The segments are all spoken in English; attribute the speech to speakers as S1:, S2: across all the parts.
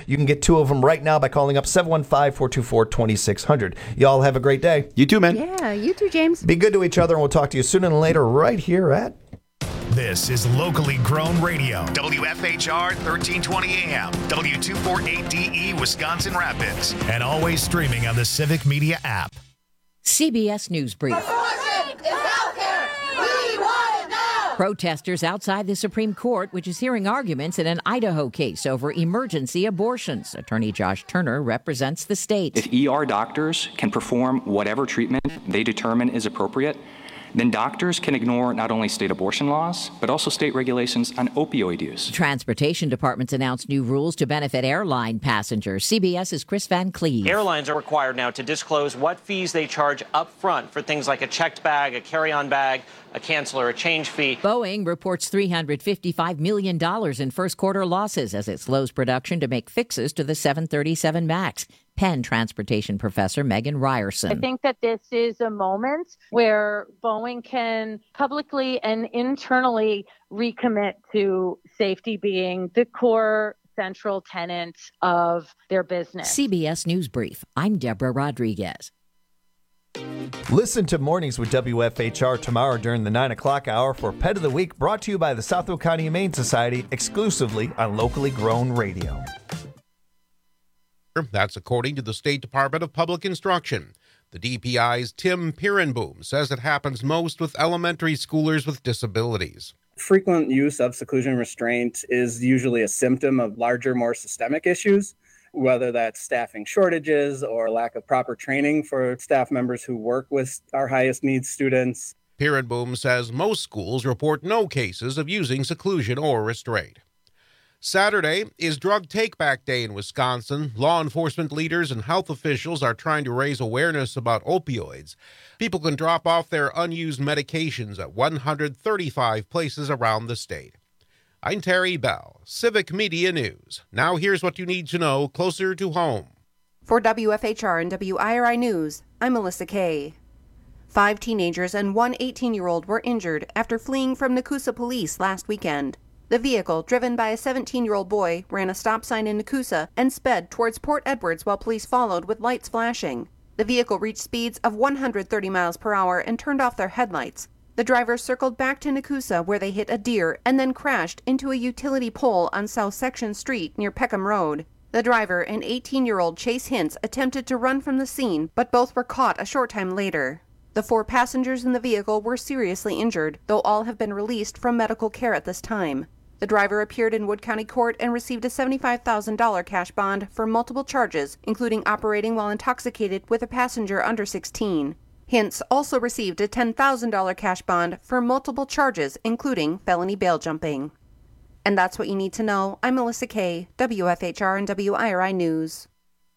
S1: You can get 2 of them right now by calling up 715-424-2600. Y'all have a great day.
S2: You too, man.
S3: Yeah, you too, James.
S1: Be good to each other, and we'll talk to you sooner than later right here at...
S4: This is locally grown radio. WFHR 1320 AM, W248DE, Wisconsin Rapids. And always streaming on the Civic Media app.
S5: CBS News Brief.
S6: Abortion is healthcare. We want it now.
S5: Protesters outside the Supreme Court, which is hearing arguments in an Idaho case over emergency abortions. Attorney Josh Turner represents the state.
S7: If ER doctors can perform whatever treatment they determine is appropriate, then doctors can ignore not only state abortion laws, but also state regulations on opioid use.
S5: Transportation departments announced new rules to benefit airline passengers. CBS's Chris Van Cleve.
S8: Airlines are required now to disclose what fees they charge up front for things like a checked bag, a carry-on bag, a cancel or a change fee.
S5: Boeing reports $355 million in first quarter losses as it slows production to make fixes to the 737 MAX. Penn transportation professor Megan Ryerson.
S9: I think that this is a moment where Boeing can publicly and internally recommit to safety being the core central tenet of their business.
S5: CBS News Brief. I'm Deborah Rodriguez.
S1: Listen to Mornings with WFHR tomorrow during the 9 o'clock hour for Pet of the Week, brought to you by the Southfield County Humane Society, exclusively on locally grown radio.
S10: That's according to the State Department of Public Instruction. The DPI's Tim Pirenboom says it happens most with elementary schoolers with disabilities.
S11: Frequent use of seclusion restraint is usually a symptom of larger, more systemic issues, whether that's staffing shortages or lack of proper training for staff members who work with our highest needs students.
S10: Pirenboom says most schools report no cases of using seclusion or restraint. Saturday is Drug Take-Back Day in Wisconsin. Law enforcement leaders and health officials are trying to raise awareness about opioids. People can drop off their unused medications at 135 places around the state. I'm Terry Bell, Civic Media News. Now here's what you need to know closer to home.
S12: For WFHR and WIRI News, I'm Melissa Kay. 5 teenagers and one 18-year-old were injured after fleeing from Nakusa police last weekend. The vehicle, driven by a 17-year-old boy, ran a stop sign in Nakusa and sped towards Port Edwards while police followed with lights flashing. The vehicle reached speeds of 130 miles per hour and turned off their headlights. The drivers circled back to Nakusa where they hit a deer and then crashed into a utility pole on South Section Street near Peckham Road. The driver and 18-year-old Chase Hintz attempted to run from the scene, but both were caught a short time later. The 4 passengers in the vehicle were seriously injured, though all have been released from medical care at this time. The driver appeared in Wood County Court and received a $75,000 cash bond for multiple charges, including operating while intoxicated with a passenger under 16. Hintz also received a $10,000 cash bond for multiple charges, including felony bail jumping. And that's what you need to know. I'm Melissa Kay, WFHR and WIRI News.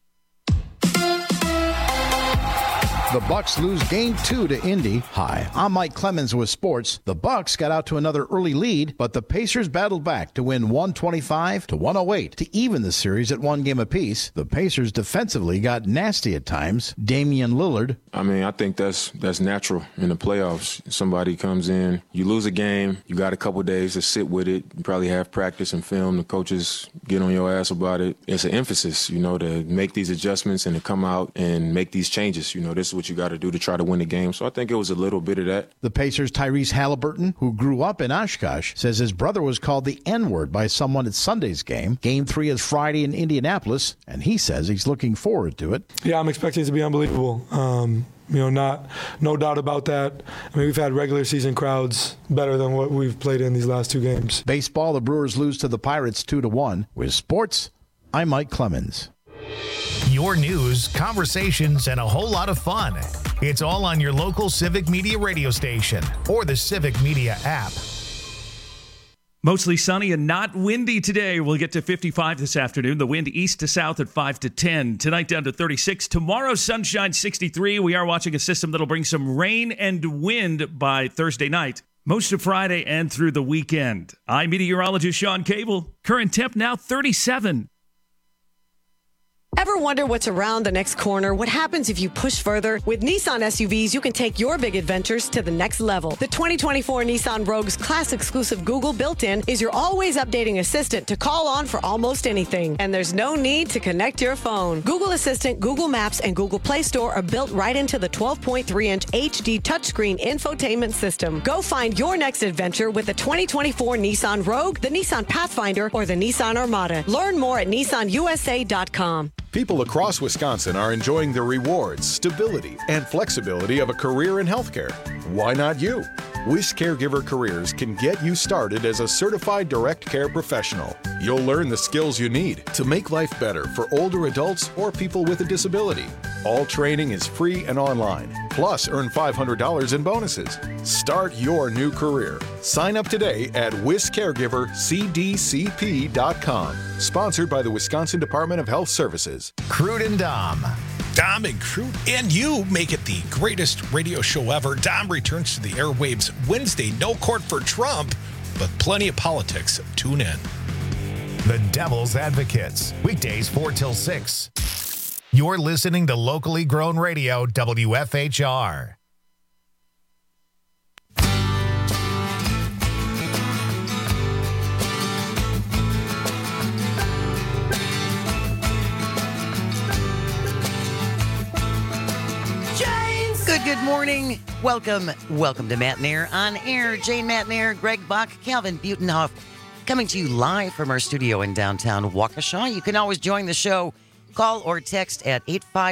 S13: The Bucks lose Game 2 to Indy. Hi, I'm Mike Clemens with sports. The Bucks got out to another early lead, but the Pacers battled back to win 125-108 to even the series at 1 game apiece. The Pacers defensively got nasty at times. Damian Lillard.
S14: I think that's natural in the playoffs. Somebody comes in, you lose a game, you got a couple days to sit with it. You probably have practice and film. The coaches get on your ass about it. It's an emphasis, to make these adjustments and to come out and make these changes. This is what you got to do to try to win the game. So I think it was a little bit of that.
S13: The Pacers' Tyrese Halliburton, who grew up in Oshkosh, says his brother was called the N-word by someone at Sunday's game. Game 3 is Friday in Indianapolis, and he says he's looking forward to it.
S15: Yeah, I'm expecting it to be unbelievable. No doubt about that. We've had regular season crowds better than what we've played in these last 2 games.
S13: Baseball, the Brewers lose to the Pirates 2-1. With sports, I'm Mike Clemens.
S4: Your news, conversations, and a whole lot of fun. It's all on your local Civic Media radio station or the Civic Media app.
S16: Mostly sunny and not windy today. We'll get to 55 this afternoon. The wind east to south at 5 to 10. Tonight down to 36. Tomorrow, sunshine 63. We are watching a system that'll bring some rain and wind by Thursday night. Most of Friday and through the weekend. I'm meteorologist Sean Cable. Current temp now 37.
S2: Ever wonder what's around the next corner? What happens if you push further? With Nissan SUVs, you can take your big adventures to the next level. The 2024 Nissan Rogue's class-exclusive Google built-in is your always updating assistant to call on for almost anything. And there's no need to connect your phone. Google Assistant, Google Maps, and Google Play Store are built right into the 12.3-inch HD touchscreen infotainment system. Go find your next adventure with the 2024 Nissan Rogue, the Nissan Pathfinder, or the Nissan Armada. Learn more at nissanusa.com.
S3: People across Wisconsin are enjoying the rewards, stability, and flexibility of a career in healthcare. Why not you? Wish Caregiver Careers can get you started as a certified direct care professional. You'll learn the skills you need to make life better for older adults or people with a disability. All training is free and online. Plus, earn $500 in bonuses. Start your new career. Sign up today at WishCaregiverCDCP.com. Sponsored by the Wisconsin Department of Health Services.
S17: Crude and Dom. Dom and Crude and you make it the greatest radio show ever. Dom returns to the airwaves Wednesday. No court for Trump, but plenty of politics. Tune in.
S4: The Devil's Advocates. Weekdays 4 till 6. You're listening to locally grown radio, WFHR.
S18: Good morning. Welcome to Matt and Air on air. Jane Matt and Air, Greg Bach, Calvin Butenhoff, coming to you live from our studio in downtown Waukesha. You can always join the show. Call or text at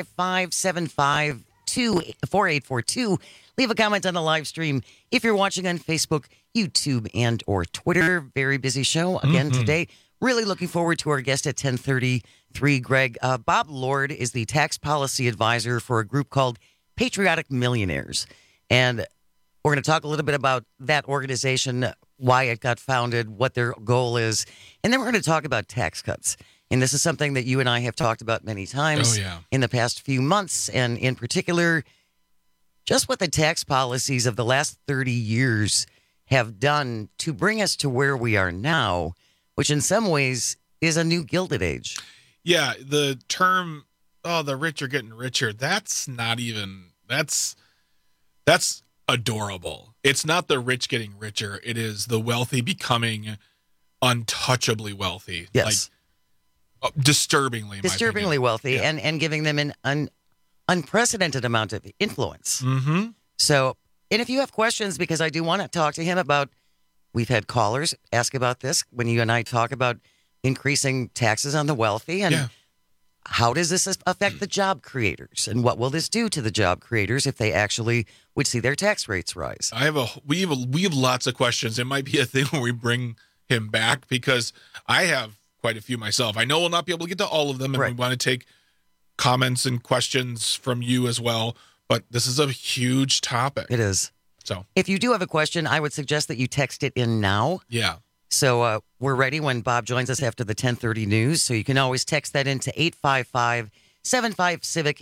S18: 855-752-4842. Leave a comment on the live stream if you're watching on Facebook, YouTube, and or Twitter. Very busy show again today. Really looking forward to our guest at 10:33, Greg. Bob Lord is the tax policy advisor for a group called Patriotic Millionaires. And we're going to talk a little bit about that organization, why it got founded, what their goal is. And then we're going to talk about tax cuts. And this is something that you and I have talked about many times in the past few months. And in particular, just what the tax policies of the last 30 years have done to bring us to where we are now, which in some ways is a new Gilded Age.
S19: Yeah, the term, the rich are getting richer, that's not even... That's adorable. It's not the rich getting richer. It is the wealthy becoming untouchably wealthy.
S18: Yes.
S19: Like, disturbingly
S18: wealthy, and giving them an unprecedented amount of influence.
S19: Mm-hmm.
S18: So, and if you have questions, because I do want to talk to him about, we've had callers ask about this when you and I talk about increasing taxes on the wealthy and how does this affect the job creators, and what will this do to the job creators if they actually would see their tax rates rise?
S19: We have lots of questions. It might be a thing where we bring him back because I have quite a few myself. I know we'll not be able to get to all of them, and we want to take comments and questions from you as well. But this is a huge topic.
S18: It is.
S19: So
S18: if you do have a question, I would suggest that you text it in now.
S19: Yeah.
S18: So we're ready when Bob joins us after the 10:30 news. So you can always text that into 855-75-CIVIC,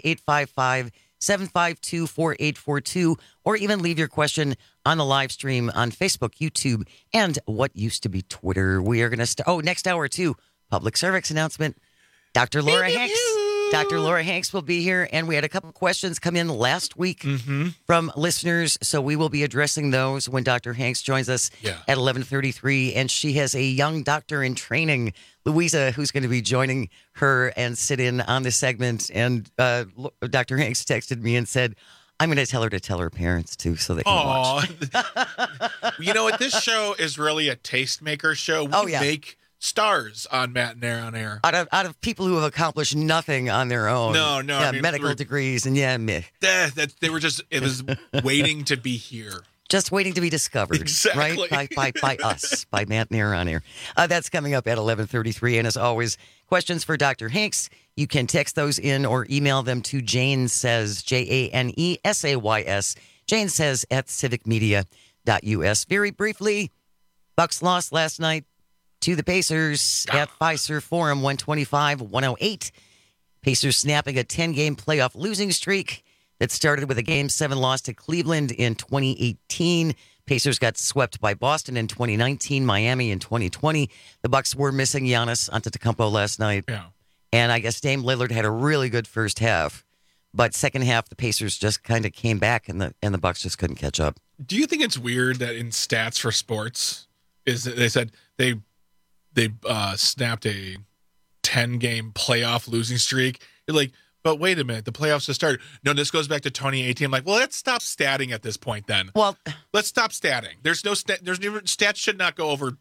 S18: 855-752-4842, or even leave your question on the live stream on Facebook, YouTube, and what used to be Twitter. We are going to start. Next hour, too, public service announcement. Dr. Laura Hanks. Dr. Laura Hanks will be here, and we had a couple questions come in last week from listeners, so we will be addressing those when Dr. Hanks joins us at 11:33, and she has a young doctor in training, Louisa, who's going to be joining her and sit in on the segment, and Dr. Hanks texted me and said, I'm going to tell her parents, too, so they can watch.
S19: You know what? This show is really a tastemaker show. We make stars on Matt and Air on air.
S18: Out of people who have accomplished nothing on their own.
S19: No.
S18: Yeah, I mean, medical degrees and meh.
S19: They were just, it was waiting to be here.
S18: Just waiting to be discovered.
S19: Exactly.
S18: Right? By us, by Matt and Air on air. That's coming up at 11:33. And as always, questions for Dr. Hanks, you can text those in or email them to Jane Says, JaneSays, Jane Says at civicmedia.us. Very briefly, Bucks lost last night to the Pacers at Fiserv Forum, 125-108. Pacers snapping a 10-game playoff losing streak that started with a Game 7 loss to Cleveland in 2018. Pacers got swept by Boston in 2019, Miami in 2020. The Bucks were missing Giannis Antetokounmpo last night.
S19: Yeah.
S18: And I guess Dame Lillard had a really good first half, but second half the Pacers just kind of came back, and the Bucks just couldn't catch up.
S19: Do you think it's weird that in stats for sports is that they said they snapped a 10-game playoff losing streak? You're like, but wait a minute, the playoffs just started. No, this goes back to 2018. I'm like, well, let's stop statting at this point then.
S18: Well,
S19: let's stop statting. There's stats should not go over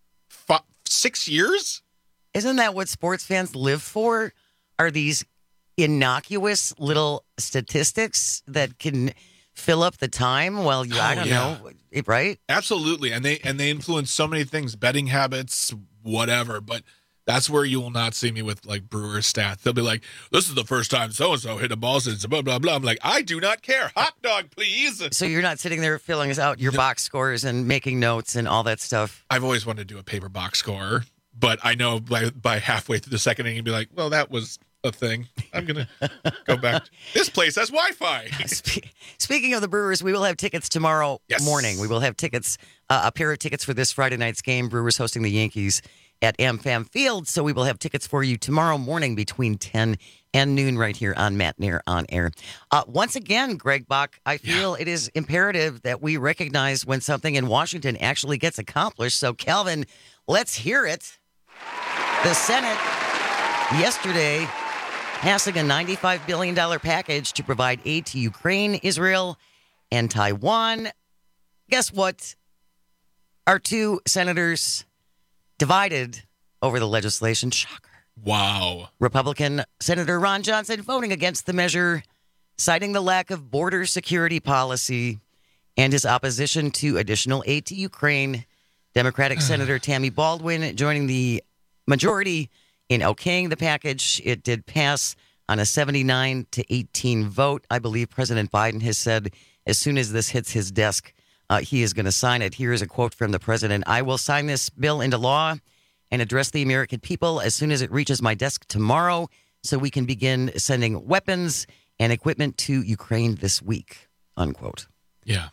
S19: 6 years.
S18: Isn't that what sports fans live for? Are these innocuous little statistics that can fill up the time? Well, I don't know, right?
S19: Absolutely, and they influence so many things, betting habits, whatever. But that's where you will not see me with like Brewers stats. They'll be like, "This is the first time so and so hit a ball since blah blah blah." I'm like, I do not care. Hot dog, please.
S18: So you're not sitting there filling out your box scores and making notes and all that stuff.
S19: I've always wanted to do a paper box score, but I know by halfway through the second inning, you'd be like, "Well, that was a thing. I'm gonna go back. This place has Wi-Fi."
S18: Speaking of the Brewers, we will have tickets tomorrow morning. We will have tickets, a pair of tickets for this Friday night's game. Brewers hosting the Yankees at AmFam Field. So we will have tickets for you tomorrow morning between 10 and noon right here on Matt Nair on Air. Once again, Greg Bach, I feel it is imperative that we recognize when something in Washington actually gets accomplished. So, Calvin, let's hear it. The Senate yesterday passing a $95 billion package to provide aid to Ukraine, Israel, and Taiwan. Guess what? Our two senators divided over the legislation. Shocker.
S19: Wow.
S18: Republican Senator Ron Johnson voting against the measure, citing the lack of border security policy and his opposition to additional aid to Ukraine. Democratic Senator Tammy Baldwin joining the majority in okaying the package. It did pass on a 79-18 vote. I believe President Biden has said as soon as this hits his desk, he is going to sign it. Here is a quote from the president. "I will sign this bill into law and address the American people as soon as it reaches my desk tomorrow so we can begin sending weapons and equipment to Ukraine this week," unquote.
S19: Yeah.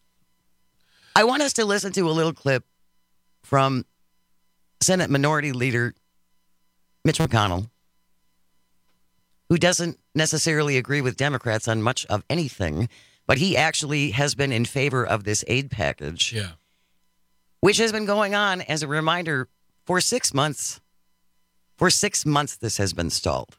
S18: I want us to listen to a little clip from Senate Minority Leader Mitch McConnell, who doesn't necessarily agree with Democrats on much of anything, but he actually has been in favor of this aid package, which has been going on, as a reminder, for 6 months. For 6 months, this has been stalled.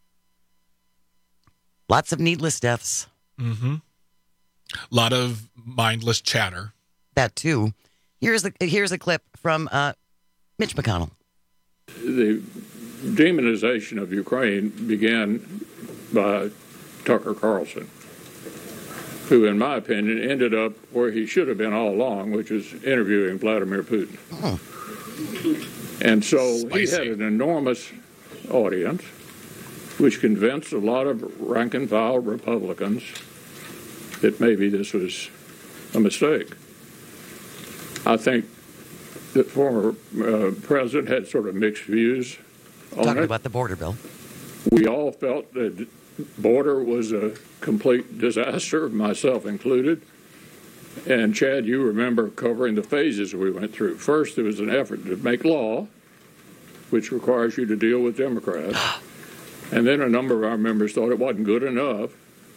S18: Lots of needless deaths.
S19: Mm-hmm. A lot of mindless chatter.
S18: That, too. Here's a clip from Mitch McConnell.
S20: The demonization of Ukraine began by Tucker Carlson, who, in my opinion, ended up where he should have been all along, which is interviewing Vladimir Putin.
S18: Oh.
S20: And so he had an enormous audience, which convinced a lot of rank-and-file Republicans that maybe this was a mistake. I think the former president had sort of mixed views on
S18: Talking
S20: it.
S18: about the border bill.
S20: We all felt that border was a complete disaster, myself included. And Chad, you remember covering the phases we went through. First, there was an effort to make law, which requires you to deal with Democrats. And then a number of our members thought it wasn't good enough.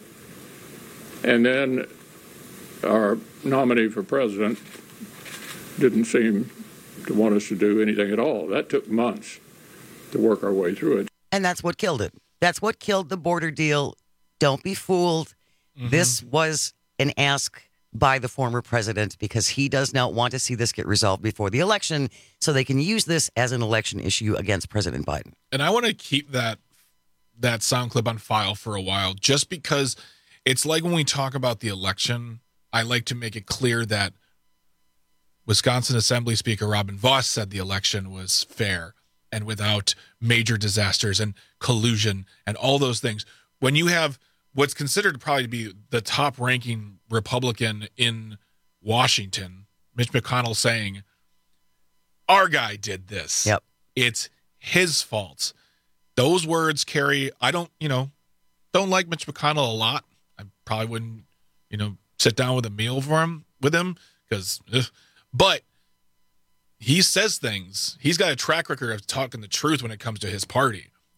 S20: And then our nominee for president didn't seem to want us to do anything at all. That took months to work our way through it.
S18: And that's what killed it. That's what killed the border deal. Don't be fooled. Mm-hmm. This was an ask by the former president because he does not want to see this get resolved before the election so they can use this as an election issue against President Biden.
S19: And I want to keep that sound clip on file for a while, just because it's like when we talk about the election, I like to make it clear that Wisconsin Assembly Speaker Robin Vos said the election was fair and without major disasters and collusion and all those things. When you have what's considered probably to be the top-ranking Republican in Washington, Mitch McConnell, saying, our guy did this.
S18: Yep.
S19: It's his fault. Those words carry, I don't like Mitch McConnell a lot. I probably wouldn't, sit down with a meal with him because, but he says things. He's got a track record of talking the truth when it comes to his party.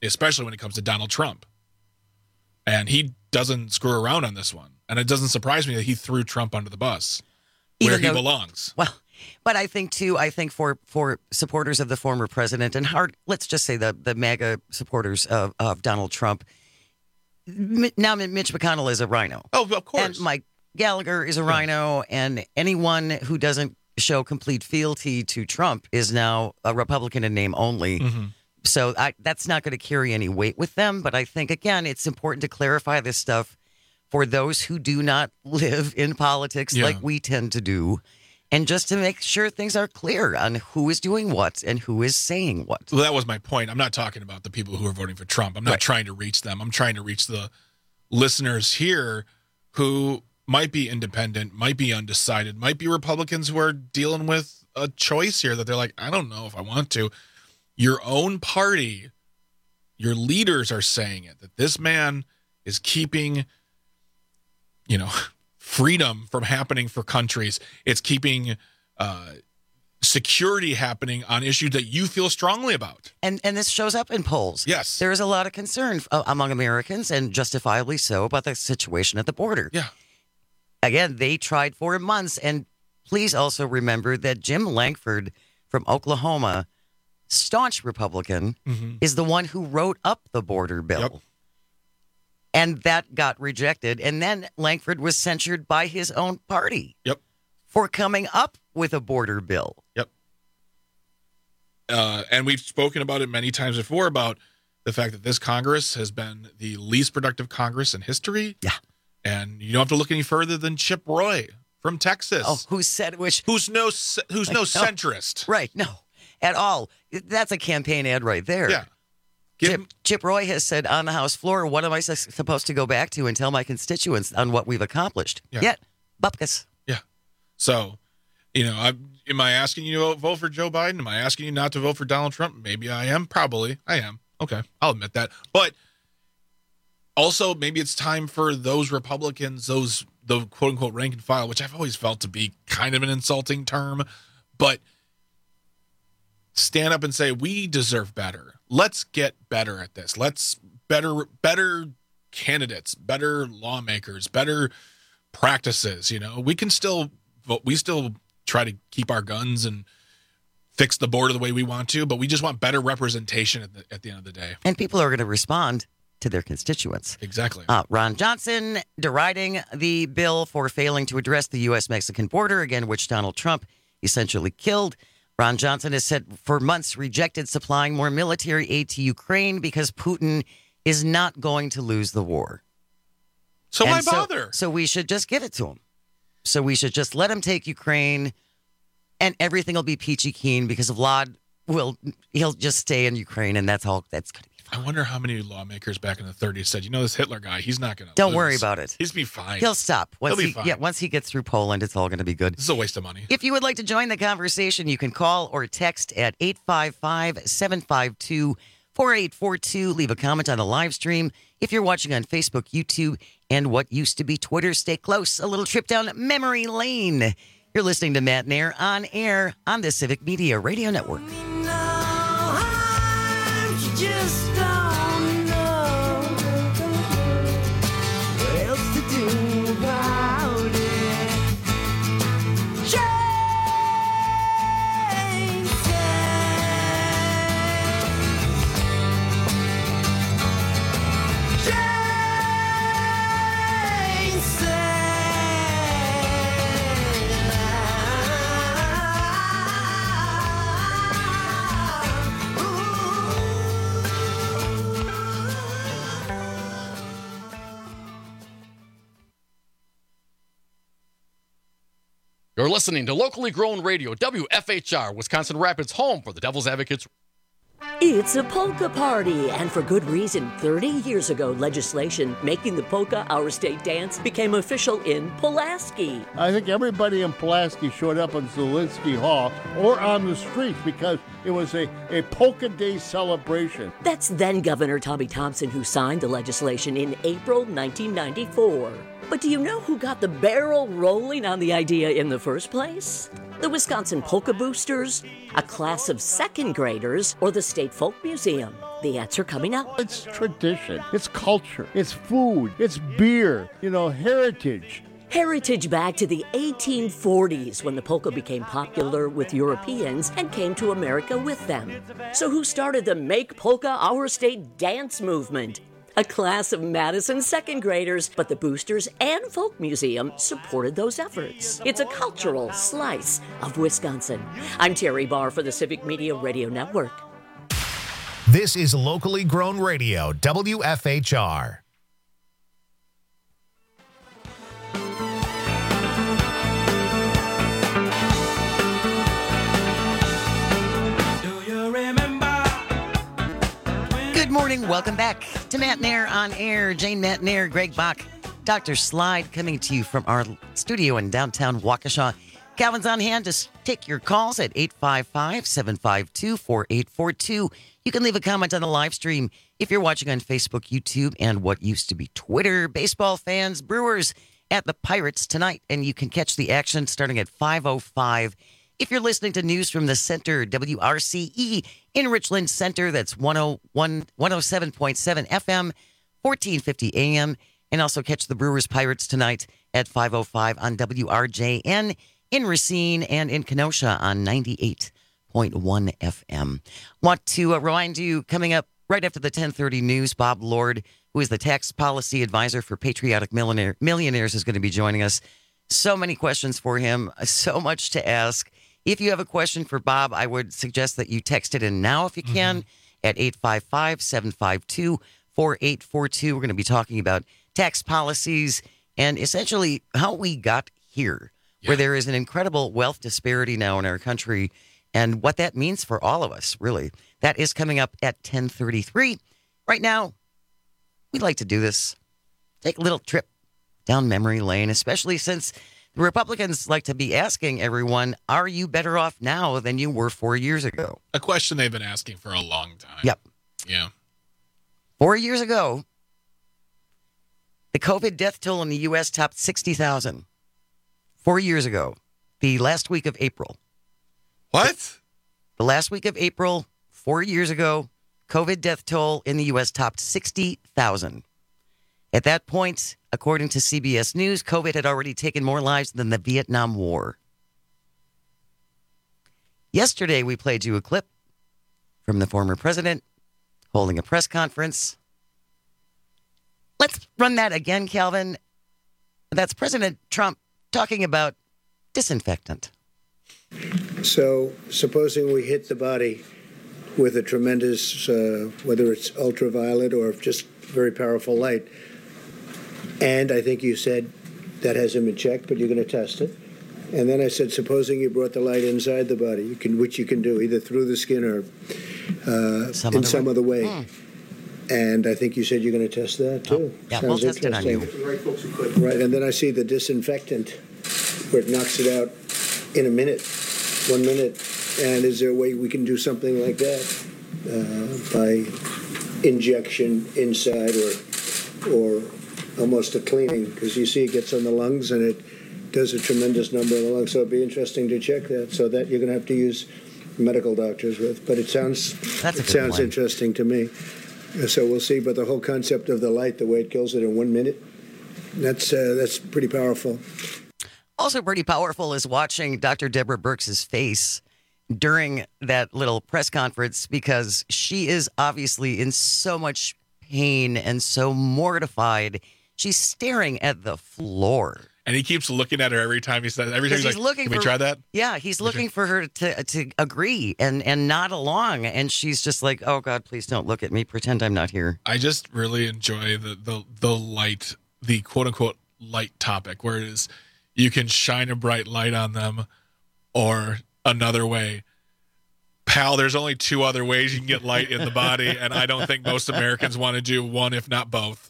S19: especially when it comes to Donald Trump. And he doesn't screw around on this one. And it doesn't surprise me that he threw Trump under the bus where he belongs.
S18: Well, but I think for supporters of the former president and let's just say the MAGA supporters of Donald Trump, now Mitch McConnell is a rhino.
S19: Oh, of course.
S18: And Mike Gallagher is a rhino, and anyone who doesn't show complete fealty to Trump is now a Republican in name only.
S19: Mm-hmm.
S18: So that's not going to carry any weight with them. But I think, again, it's important to clarify this stuff for those who do not live in politics like we tend to do. And just to make sure things are clear on who is doing what and who is saying what.
S19: Well, that was my point. I'm not talking about the people who are voting for Trump. I'm not trying to reach them. I'm trying to reach the listeners here who might be independent, might be undecided, might be Republicans who are dealing with a choice here that they're like, I don't know if I want to. Your own party, your leaders are saying it, that this man is keeping, freedom from happening for countries. It's keeping security happening on issues that you feel strongly about.
S18: And this shows up in polls.
S19: Yes.
S18: There is a lot of concern among Americans, and justifiably so, about the situation at the border.
S19: Yeah.
S18: Again, they tried for months. And please also remember that Jim Lankford from Oklahoma, staunch Republican, is the one who wrote up the border bill.
S19: Yep.
S18: And that got rejected. And then Lankford was censured by his own party.
S19: Yep.
S18: For coming up with a border bill.
S19: Yep. And we've spoken about it many times before about the fact that this Congress has been the least productive Congress in history.
S18: Yeah.
S19: And you don't have to look any further than Chip Roy from Texas.
S18: Oh, who's
S19: no centrist.
S18: Right. No, at all. That's a campaign ad right there.
S19: Yeah.
S18: Chip Roy has said on the House floor, what am I supposed to go back to and tell my constituents on what we've accomplished?
S19: Yeah.
S18: Yet, bupkis.
S19: Yeah. So, am I asking you to vote for Joe Biden? Am I asking you not to vote for Donald Trump? Maybe I am. Probably I am. Okay. I'll admit that. But also, maybe it's time for those Republicans, the quote unquote rank and file, which I've always felt to be kind of an insulting term, but stand up and say, we deserve better. Let's get better at this. Let's better candidates, better lawmakers, better practices. We can still vote. We still try to keep our guns and fix the border the way we want to, but we just want better representation at the end of the day.
S18: And people are going to respond to their constituents.
S19: Exactly.
S18: Ron Johnson deriding the bill for failing to address the U.S.-Mexican border, again, which Donald Trump essentially killed. Ron Johnson has said for months rejected supplying more military aid to Ukraine because Putin is not going to lose the war.
S19: So why bother?
S18: So we should just give it to him. So we should just let him take Ukraine and everything will be peachy keen because Vlad he'll just stay in Ukraine and that's all that's going to be.
S19: I wonder how many lawmakers back in the 30s said, this Hitler guy, he's not going to
S18: Don't worry about it.
S19: He's be fine.
S18: He'll stop.
S19: He'll be fine.
S18: Yeah, once he gets through Poland, it's all going to be good.
S19: This is a waste of money.
S18: If you would like to join the conversation, you can call or text at 855-752-4842. Leave a comment on the live stream. If you're watching on Facebook, YouTube, and what used to be Twitter, stay close. A little trip down memory lane. You're listening to Matt Nair on air on the Civic Media Radio Network.
S6: Just don't know what else to do about it.
S21: You're listening to locally grown radio, WFHR, Wisconsin Rapids, home for the Devil's Advocates.
S22: It's a polka party, and for good reason. 30 years ago, legislation making the polka our state dance became official in Pulaski.
S23: I think everybody in Pulaski showed up in Zielinski Hall or on the streets because it was a polka day celebration.
S22: That's then Governor Tommy Thompson who signed the legislation in April 1994. But do you know who got the barrel rolling on the idea in the first place? The Wisconsin Polka Boosters, a class of second graders, or the State Folk Museum. The answer coming up.
S23: It's tradition. It's culture. It's food. It's beer. Heritage.
S22: Heritage back to the 1840s when the polka became popular with Europeans and came to America with them. So who started the Make Polka Our State dance movement? A class of Madison second graders, but the Boosters and Folk Museum supported those efforts. It's a cultural slice of Wisconsin. I'm Terry Barr for the Civic Media Radio Network.
S4: This is locally grown radio, WFHR.
S18: Good morning. Welcome back to Matt Nair on Air. Jane Matt Nair, Greg Bach, Dr. Slide coming to you from our studio in downtown Waukesha. Calvin's on hand to take your calls at 855-752-4842. You can leave a comment on the live stream if you're watching on Facebook, YouTube, and what used to be Twitter. Baseball fans, Brewers at the Pirates tonight, and you can catch the action starting at 5:05. If you're listening to news from the center, WRCE in Richland Center, that's 107.7 FM, 1450 AM, and also catch the Brewers Pirates tonight at 5:05 on WRJN in Racine and in Kenosha on 98.1 FM. Want to remind you, coming up right after the 10:30 news, Bob Lord, who is the tax policy advisor for Patriotic Millionaires, is going to be joining us. So many questions for him, so much to ask. If you have a question for Bob, I would suggest that you text it in now if you can at 855-752-4842. We're going to be talking about tax policies and essentially how we got here, where there is an incredible wealth disparity now in our country and what that means for all of us, really. That is coming up at 10:33. Right now, we'd like to do this. Take a little trip down memory lane, especially since the Republicans like to be asking everyone, are you better off now than you were 4 years ago?
S19: A question they've been asking for a long time.
S18: Yep.
S19: Yeah.
S18: 4 years ago, the COVID death toll in the U.S. topped 60,000. 4 years ago, the last week of April.
S19: What?
S18: The last week of April, 4 years ago, COVID death toll in the U.S. topped 60,000. At that point, according to CBS News, COVID had already taken more lives than the Vietnam War. Yesterday, we played you a clip from the former president holding a press conference. Let's run that again, Calvin. That's President Trump talking about disinfectant.
S7: So, supposing we hit the body with a tremendous, whether it's ultraviolet or just very powerful light, and I think you said that hasn't been checked, but you're going to test it. And then I said, supposing you brought the light inside the body, which you can do either through the skin or in some other way. And I think you said you're going to test that too.
S18: Yeah, we'll test it on you.
S7: Right, and then I see the disinfectant where it knocks it out in a minute, 1 minute. And is there a way we can do something like that by injection inside or almost a cleaning? Because you see it gets on the lungs and it does a tremendous number of the lungs. So it'd be interesting to check that. So that you're going to have to use medical doctors with. But it sounds interesting to me. So we'll see. But the whole concept of the light, the way it kills it in 1 minute, that's pretty powerful.
S18: Also pretty powerful is watching Dr. Deborah Birx's face during that little press conference, because she is obviously in so much pain and so mortified. She's staring at the floor.
S19: And he keeps looking at her every time he says, every time he's like, can we try that?
S18: Yeah, he's looking for her to agree and nod along. And she's just like, oh, God, please don't look at me. Pretend I'm not here.
S19: I just really enjoy the light, the quote unquote light topic, where it is you can shine a bright light on them or another way. Pal, there's only two other ways you can get light in the body, and I don't think most Americans want to do one, if not both.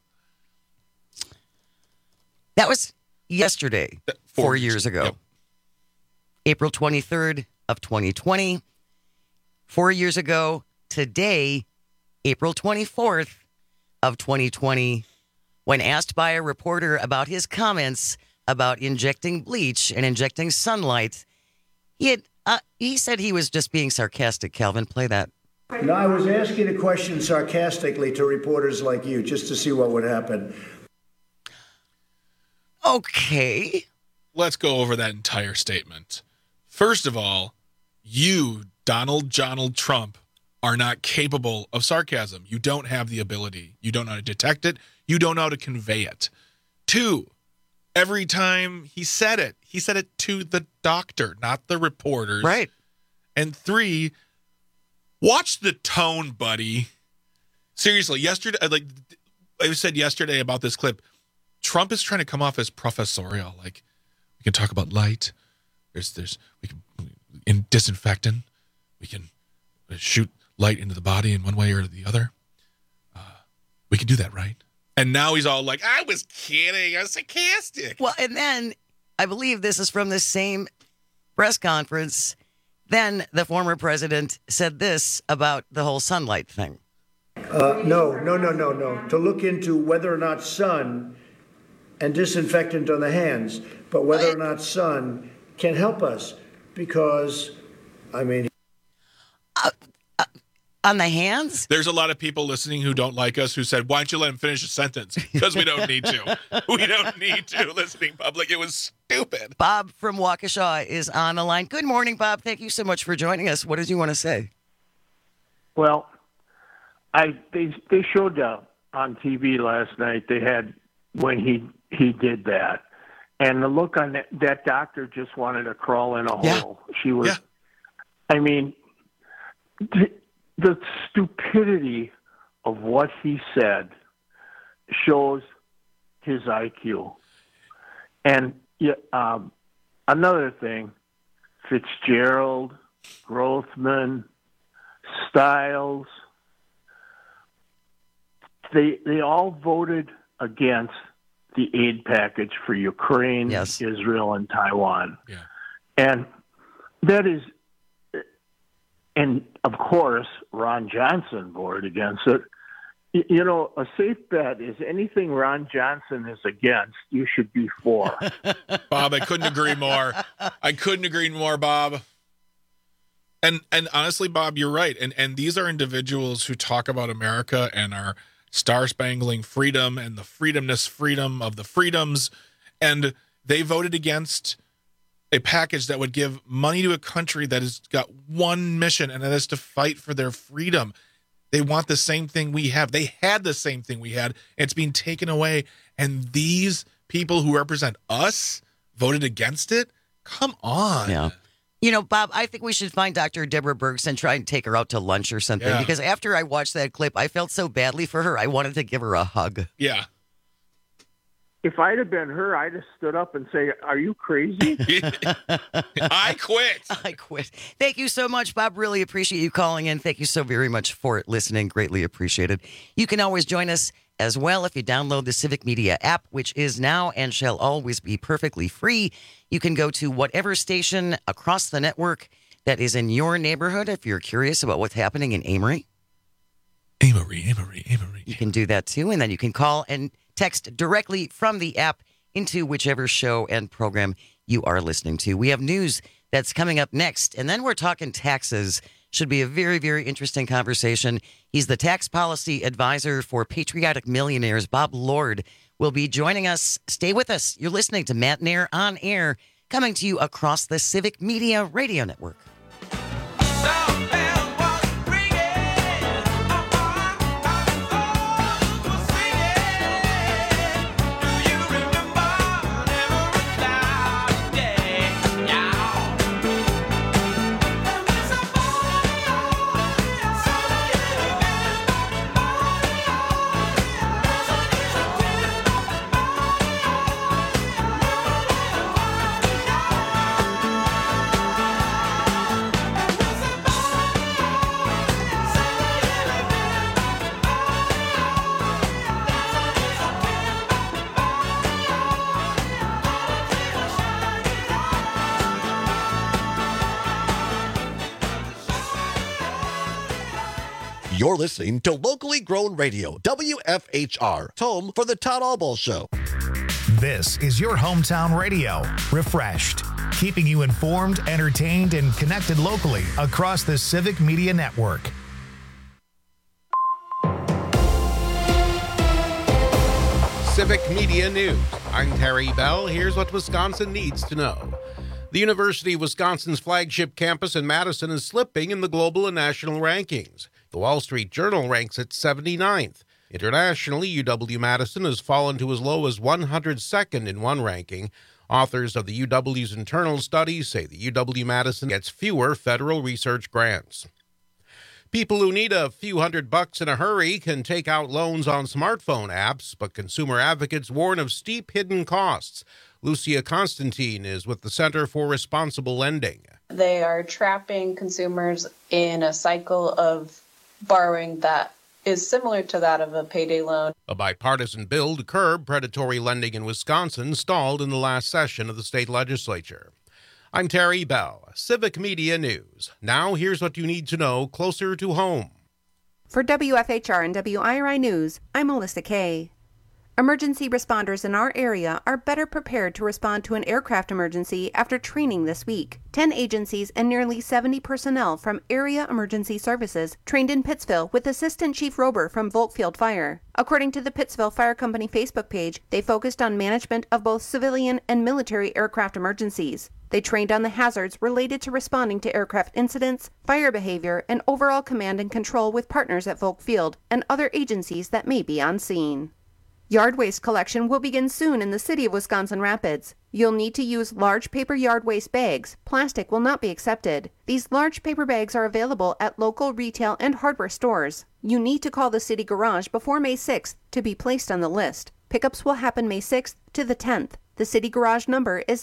S18: That was yesterday, 4 years ago.
S19: Yep.
S18: April 23rd of 2020. 4 years ago today, April 24th of 2020, when asked by a reporter about his comments about injecting bleach and injecting sunlight, he said he was just being sarcastic. Calvin, play that.
S7: No, I was asking a question sarcastically to reporters like you, just to see what would happen.
S18: Okay.
S19: Let's go over that entire statement. First of all, you, Donald Trump, are not capable of sarcasm. You don't have the ability. You don't know how to detect it. You don't know how to convey it. 2, every time he said it to the doctor, not the reporters.
S18: Right.
S19: And 3, watch the tone, buddy. Seriously, yesterday, like I said yesterday about this clip, Trump is trying to come off as professorial. Like, we can talk about light. We can, in disinfectant, we can shoot light into the body in one way or the other. We can do that, right? And now he's all like, I was kidding. I was sarcastic.
S18: Well, and then I believe this is from the same press conference. Then the former president said this about the whole sunlight thing.
S7: No. To look into whether or not sun and disinfectant on the hands, but whether or not sun can help us. Because, I mean...
S18: on the hands?
S19: There's a lot of people listening who don't like us who said, why don't you let him finish a sentence? Because we don't need to. We don't need to, listening public. It was stupid.
S18: Bob from Waukesha is on the line. Good morning, Bob. Thank you so much for joining us. What did you want to say?
S5: Well, they showed on TV last night, they had when he did that. And the look on that doctor just wanted to crawl in a hole. She was, I mean, the stupidity of what he said shows his IQ. And another thing, Fitzgerald, Grothman, Stiles, they all voted against the aid package for Ukraine, Israel, and Taiwan.
S19: Yeah.
S5: And that is, and of course, Ron Johnson voted against it. You know, a safe bet is anything Ron Johnson is against, you should be for.
S19: Bob, I couldn't agree more. Bob. And honestly, Bob, you're right. And these are individuals who talk about America and our star-spangling freedom and the freedom of the freedoms. And they voted against a package that would give money to a country that has got one mission, and that is to fight for their freedom. They want the same thing we have. They had the same thing we had. It's being taken away. And these people who represent us voted against it? Come on.
S18: Yeah. You know, Bob, I think we should find Dr. Deborah Birx and try and take her out to lunch or something. Because after I watched that clip, I felt so badly for her. I wanted to give her a hug.
S19: Yeah.
S5: If I'd have been her, I'd have stood up and say, are you crazy?
S19: I
S18: quit. Thank you so much, Bob. Really appreciate you calling in. Thank you so very much for listening. Greatly appreciated. You can always join us as well if you download the Civic Media app, which is now and shall always be perfectly free. You can go to whatever station across the network that is in your neighborhood if you're curious about what's happening in Amory.
S19: Amory.
S18: You can do that too, and then you can call and text directly from the app into whichever show and program you are listening to. We have news that's coming up next, and then we're talking taxes. Should be a very, very interesting conversation. He's the tax policy advisor for Patriotic Millionaires. Bob Lord will be joining us. Stay with us. You're listening to Matt Nair on Air, coming to you across the Civic Media Radio Network.
S8: You're listening to Locally Grown Radio, WFHR, home for the Todd Albaugh Show.
S4: This is your hometown radio, refreshed, keeping you informed, entertained, and connected locally across the Civic Media Network.
S10: Civic Media News. I'm Terry Bell. Here's what Wisconsin needs to know. The University of Wisconsin's flagship campus in Madison is slipping in the global and national rankings. The Wall Street Journal ranks it 79th. Internationally, UW-Madison has fallen to as low as 102nd in one ranking. Authors of the UW's internal studies say the UW-Madison gets fewer federal research grants. People who need a few $100 in a hurry can take out loans on smartphone apps, but consumer advocates warn of steep hidden costs. Lucia Constantine is with the Center for Responsible Lending.
S1: They are trapping consumers in a cycle of borrowing that is similar to that of a payday loan.
S10: A bipartisan bill to curb predatory lending in Wisconsin stalled in the last session of the state legislature. I'm Terry Bell, Civic Media News. Now here's what you need to know closer to home.
S12: For WFHR and WIRI News, I'm Melissa Kay. Emergency responders in our area are better prepared to respond to an aircraft emergency after training this week. 10 agencies and nearly 70 personnel from Area Emergency Services trained in Pittsville with Assistant Chief Rober from Volkfield Fire. According to the Pittsville Fire Company Facebook page, they focused on management of both civilian and military aircraft emergencies. They trained on the hazards related to responding to aircraft incidents, fire behavior, and overall command and control with partners at Volkfield and other agencies that may be on scene. Yard waste collection will begin soon in the city of Wisconsin Rapids. You'll need to use large paper yard waste bags. Plastic will not be accepted. These large paper bags are available at local retail and hardware stores. You need to call the city garage before May 6th to be placed on the list. Pickups will happen May 6th to the 10th. The city garage number is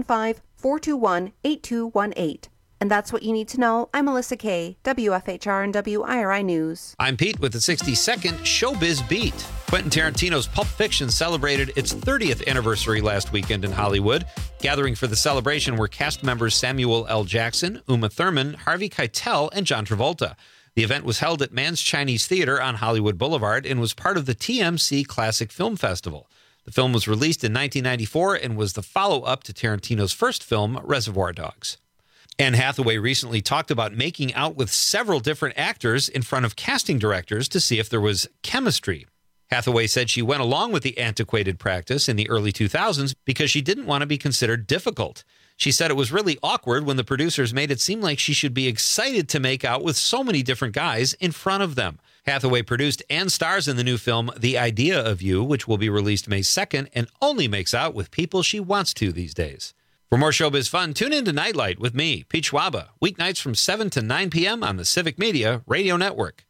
S12: 715-421-8218. And that's what you need to know. I'm Melissa Kay, WFHR and WIRI News.
S9: I'm Pete with the 60-second Showbiz Beat. Quentin Tarantino's Pulp Fiction celebrated its 30th anniversary last weekend in Hollywood. Gathering for the celebration were cast members Samuel L. Jackson, Uma Thurman, Harvey Keitel, and John Travolta. The event was held at Mann's Chinese Theater on Hollywood Boulevard and was part of the TMC Classic Film Festival. The film was released in 1994 and was the follow-up to Tarantino's first film, Reservoir Dogs. Anne Hathaway recently talked about making out with several different actors in front of casting directors to see if there was chemistry. Hathaway said she went along with the antiquated practice in the early 2000s because she didn't want to be considered difficult. She said it was really awkward when the producers made it seem like she should be excited to make out with so many different guys in front of them. Hathaway produced and stars in the new film The Idea of You, which will be released May 2nd, and only makes out with people she wants to these days. For more showbiz fun, tune in to Nightlight with me, Pete Schwaba, weeknights from 7 to 9 p.m. on the Civic Media Radio Network.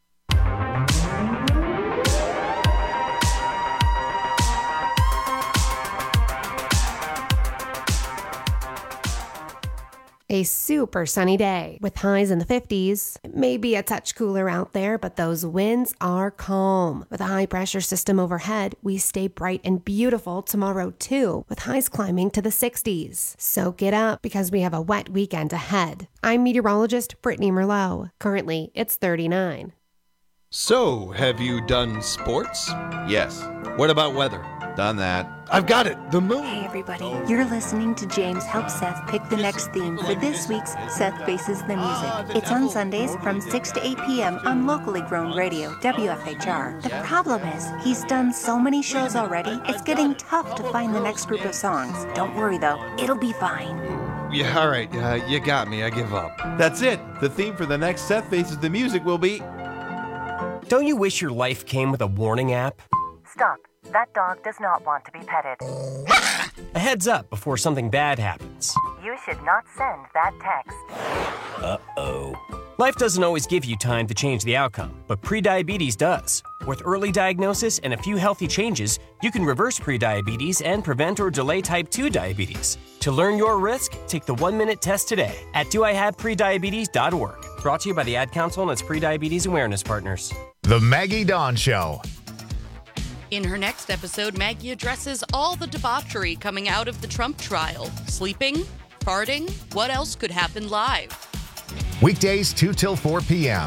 S11: A super sunny day with highs in the 50s. It may be a touch cooler out there, but those winds are calm. With a high pressure system overhead, we stay bright and beautiful tomorrow too, with highs climbing to the 60s. Soak it up because we have a wet weekend ahead. I'm meteorologist Brittany Merlot. Currently, it's 39.
S24: So, have you done sports?
S25: Yes.
S24: What about weather?
S25: Done that.
S24: I've got it. The moon.
S26: Hey, everybody. You're listening to James help Seth pick the next theme for this week's Seth Faces the Music. It's on Sundays from 6 to 8 p.m. on locally grown radio, WFHR. The problem is, he's done so many shows already, it's getting tough to find the next group of songs. Don't worry, though. It'll be fine.
S24: Yeah, all right. You got me. I give up.
S25: That's it. The theme for the next Seth Faces the Music will be...
S27: Don't you wish your life came with a warning app?
S26: Stop. That dog does not want to be petted.
S27: A heads up before something bad happens.
S26: You should not send that text.
S27: Uh-oh. Life doesn't always give you time to change the outcome, but prediabetes does. With early diagnosis and a few healthy changes, you can reverse prediabetes and prevent or delay type 2 diabetes. To learn your risk, take the 1-minute test today at doihaveprediabetes.org. Brought to you by the Ad Council and its prediabetes awareness partners.
S4: The Maggie Dawn Show.
S28: In her next episode, Maggie addresses all the debauchery coming out of the Trump trial. Sleeping? Farting? What else could happen live?
S4: Weekdays 2 till 4 p.m.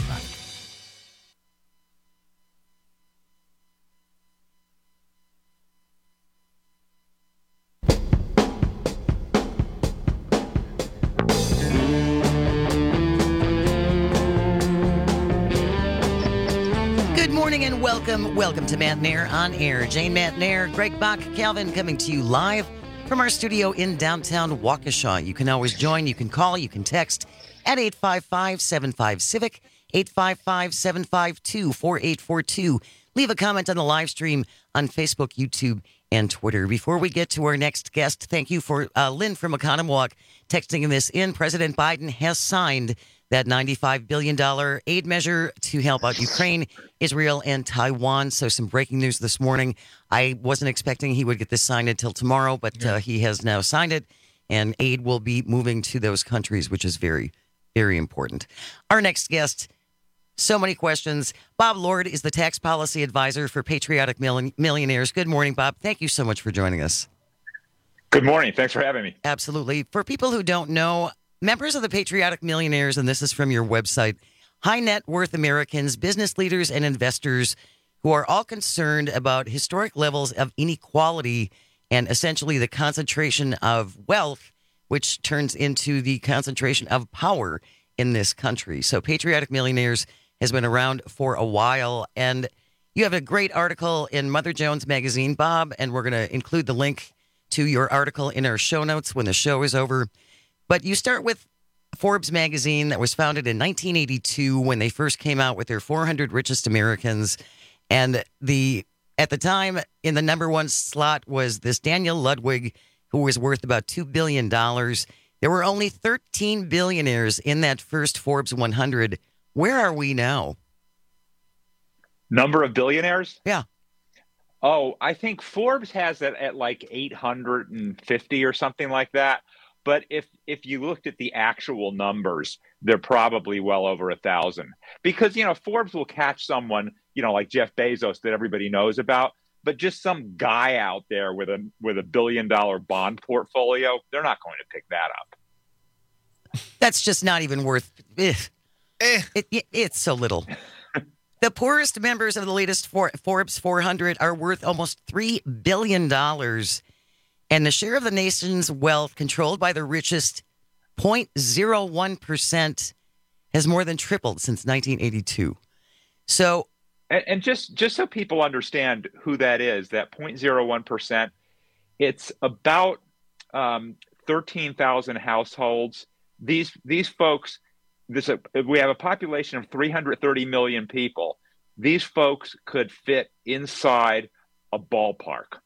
S18: morning and welcome to Matt Nair on Air. Jane Matt Nair, Greg Bach, Calvin coming to you live from our studio in downtown Waukesha. You can always join, you can call, you can text at 855-75-CIVIC, 855-752-4842. Leave a comment on the live stream on Facebook, YouTube, and Twitter. Before we get to our next guest, thank you for Lynn from Oconomowoc texting this in. President Biden has signed that $95 billion aid measure to help out Ukraine, Israel, and Taiwan. So some breaking news this morning. I wasn't expecting he would get this signed until tomorrow, but he has now signed it, and aid will be moving to those countries, which is very, very important. Our next guest, so many questions. Bob Lord is the tax policy advisor for Patriotic Millionaires. Good morning, Bob. Thank you so much for joining us.
S2: Good morning. Thanks for having me.
S18: Absolutely. For people who don't know, members of the Patriotic Millionaires, and this is from your website, high net worth Americans, business leaders, and investors who are all concerned about historic levels of inequality and essentially the concentration of wealth, which turns into the concentration of power in this country. So Patriotic Millionaires has been around for a while, and you have a great article in Mother Jones Magazine, Bob, and we're going to include the link to your article in our show notes when the show is over. But you start with Forbes magazine that was founded in 1982 when they first came out with their 400 richest Americans. And at the time, in the number one slot was this Daniel Ludwig, who was worth about $2 billion. There were only 13 billionaires in that first Forbes 100. Where are we now?
S2: Number of billionaires?
S18: Yeah.
S2: Oh, I think Forbes has it at like 850 or something like that. But if you looked at the actual numbers, they're probably well over 1,000. Because, Forbes will catch someone, like Jeff Bezos that everybody knows about, but just some guy out there with a $1 billion bond portfolio, they're not going to pick that up.
S18: That's just not even worth it's so little. The poorest members of the latest Forbes 400 are worth almost $3 billion. And the share of the nation's wealth controlled by the richest 0.01% has more than tripled since 1982. So,
S2: and just so people understand who that is, that 0.01%, it's about 13,000 households. These folks, we have a population of 330 million people. These folks could fit inside a ballpark.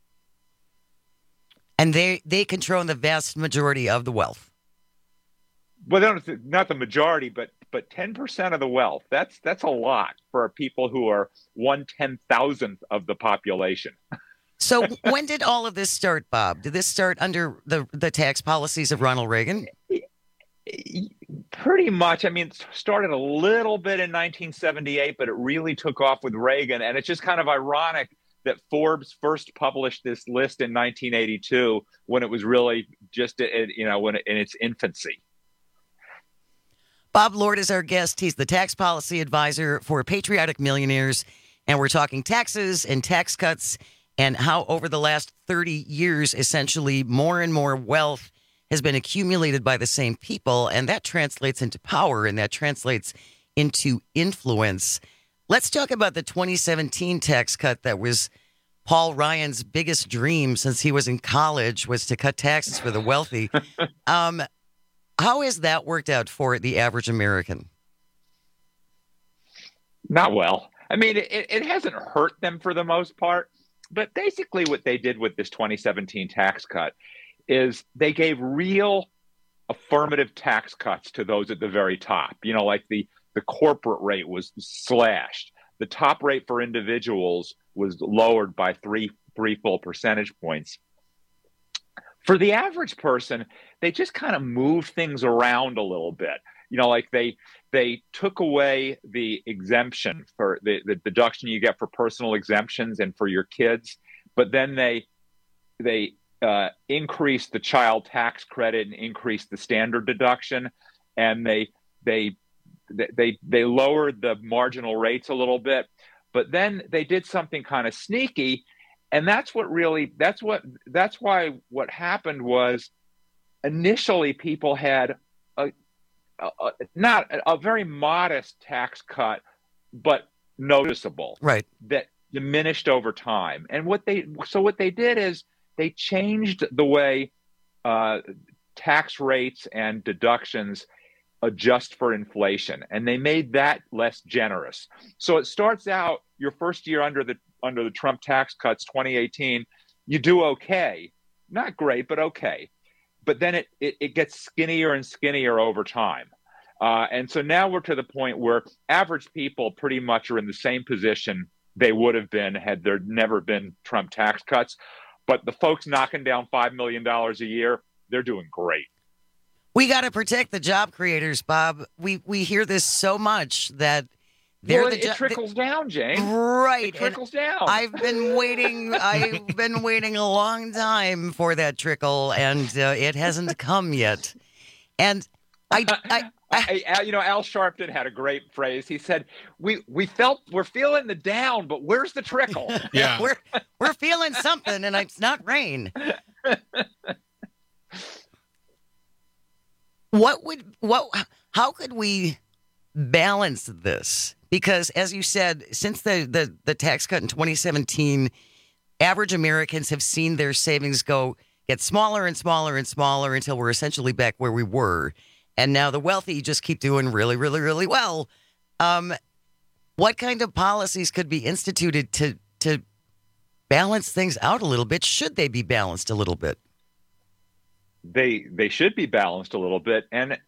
S18: And they control the vast majority of the wealth.
S2: Well, not the majority, but 10% of the wealth. That's a lot for people who are 1/10,000th of the population.
S18: So when did all of this start, Bob? Did this start under the tax policies of Ronald Reagan?
S2: Pretty much. I mean, it started a little bit in 1978, but it really took off with Reagan. And it's just kind of ironic that Forbes first published this list in 1982 when it was really just, in its infancy.
S18: Bob Lord is our guest. He's the tax policy advisor for Patriotic Millionaires. And we're talking taxes and tax cuts and how over the last 30 years, essentially more and more wealth has been accumulated by the same people. And that translates into power and that translates into influence. Let's talk about the 2017 tax cut that was Paul Ryan's biggest dream since he was in college, was to cut taxes for the wealthy. How has that worked out for the average American?
S2: Not well. I mean, it hasn't hurt them for the most part. But basically what they did with this 2017 tax cut is they gave real affirmative tax cuts to those at the very top. Like the corporate rate was slashed. The top rate for individuals was lowered by three full percentage points. For the average person, they just kind of moved things around a little bit. Like they took away the exemption for the deduction you get for personal exemptions and for your kids, but then they increased the child tax credit and increased the standard deduction, and they lowered the marginal rates a little bit, but then they did something kind of sneaky, and that's why what happened was initially people had not a very modest tax cut, but noticeable,
S18: right?
S2: That diminished over time. And what they did is they changed the way tax rates and deductions adjust for inflation, and they made that less generous. So it starts out your first year under the Trump tax cuts, 2018, you do okay, not great, but okay. But then it gets skinnier and skinnier over time. And so now we're to the point where average people pretty much are in the same position they would have been had there never been Trump tax cuts. But the folks knocking down $5 million a year, they're doing great.
S18: We got to protect the job creators, Bob. We hear this so much that
S2: it trickles down, Jane.
S18: Right.
S2: It trickles down.
S18: I've been waiting a long time for that trickle, and it hasn't come yet. And Al Sharpton had a great phrase. He said, we're feeling the down, but where's the trickle?
S19: Yeah.
S18: We're feeling something, and it's not rain. How could we balance this? Because as you said, since the tax cut in 2017, average Americans have seen their savings get smaller and smaller and smaller until we're essentially back where we were. And now the wealthy just keep doing really, really, really well. What kind of policies could be instituted to balance things out a little bit? Should they be balanced a little bit?
S2: They should be balanced a little bit. And,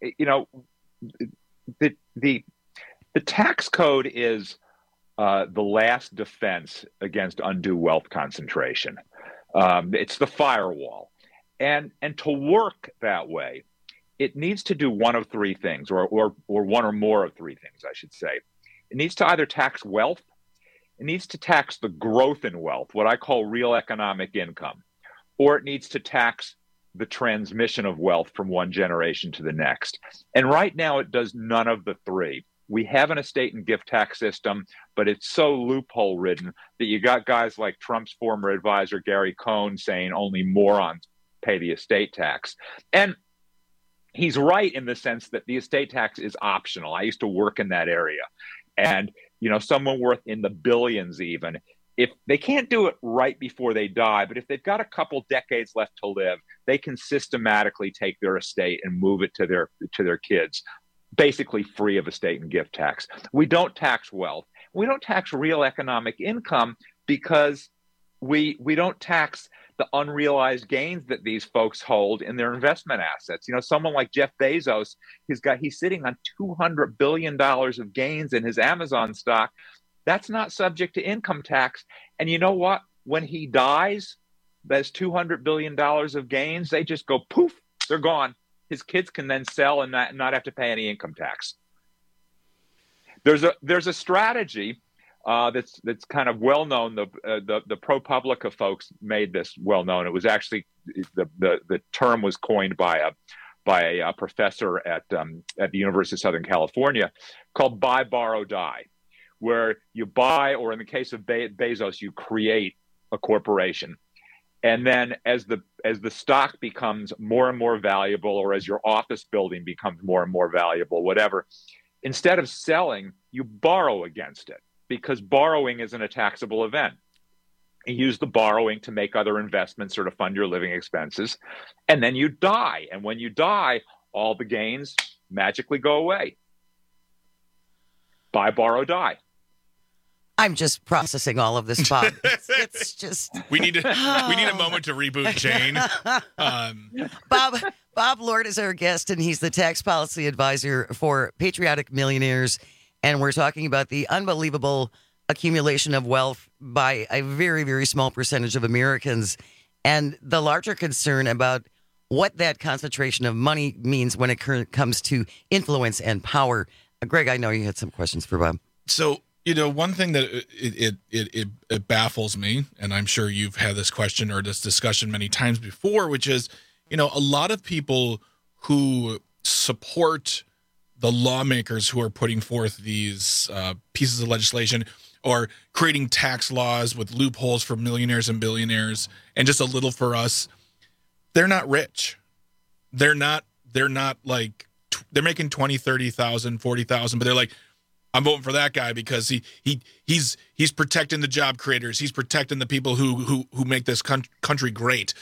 S2: the tax code is the last defense against undue wealth concentration. It's the firewall. And to work that way, it needs to do one of three things, or one or more of three things, I should say. It needs to either tax wealth, it needs to tax the growth in wealth, what I call real economic income, or it needs to tax the transmission of wealth from one generation to the next. And right now it does none of the three. We have an estate and gift tax system, but it's so loophole ridden that you got guys like Trump's former advisor, Gary Cohn, saying only morons pay the estate tax. And he's right in the sense that the estate tax is optional. I used to work in that area. And, someone worth in the billions even, if they can't do it right before they die, but if they've got a couple decades left to live, they can systematically take their estate and move it to their kids, basically free of estate and gift tax. We don't tax wealth. We don't tax real economic income because we don't tax the unrealized gains that these folks hold in their investment assets. Someone like Jeff Bezos, he's sitting on $200 billion of gains in his Amazon stock. That's not subject to income tax. And you know what? When he dies, those $200 billion of gains, they just go poof, they're gone. His kids can then sell and not have to pay any income tax. There's a strategy that's kind of well known. The ProPublica folks made this well known. It was actually the term was coined by a professor at the University of Southern California, called buy, borrow, die, where you buy, or in the case of Bezos, you create a corporation. And then as the stock becomes more and more valuable, or as your office building becomes more and more valuable, whatever, instead of selling, you borrow against it, because borrowing isn't a taxable event. You use the borrowing to make other investments or to fund your living expenses. And then you die. And when you die, all the gains magically go away. Buy, borrow, die.
S18: I'm just processing all of this, Bob. It's just
S19: we need a moment to reboot Jane.
S18: Bob Lord is our guest, and he's the tax policy advisor for Patriotic Millionaires, and we're talking about the unbelievable accumulation of wealth by a very, very small percentage of Americans, and the larger concern about what that concentration of money means when it comes to influence and power. Greg, I know you had some questions for Bob.
S19: So, one thing that it baffles me, and I'm sure you've had this question or this discussion many times before, which is, a lot of people who support the lawmakers who are putting forth these pieces of legislation or creating tax laws with loopholes for millionaires and billionaires and just a little for us, they're not rich. They're not like, they're making 20, 30,000, 40,000, but they're like, I'm voting for that guy because he's protecting the job creators. He's protecting the people who make this country great.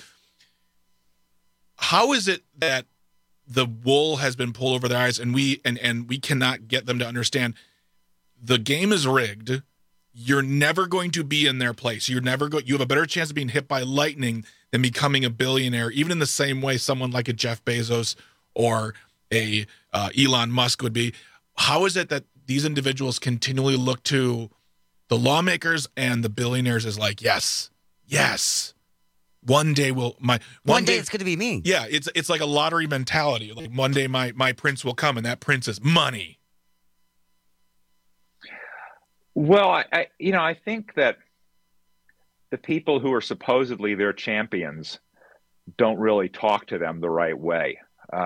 S19: How is it that the wool has been pulled over their eyes and we cannot get them to understand the game is rigged? You're never going to be in their place. You have a better chance of being hit by lightning than becoming a billionaire, even in the same way someone like a Jeff Bezos or a Elon Musk would be. How is it that these individuals continually look to the lawmakers and the billionaires as like, yes, one day one day
S18: it's going to be me.
S19: Yeah, it's like a lottery mentality. Like one day my prince will come, and that prince is money.
S2: Well, I think that the people who are supposedly their champions don't really talk to them the right way.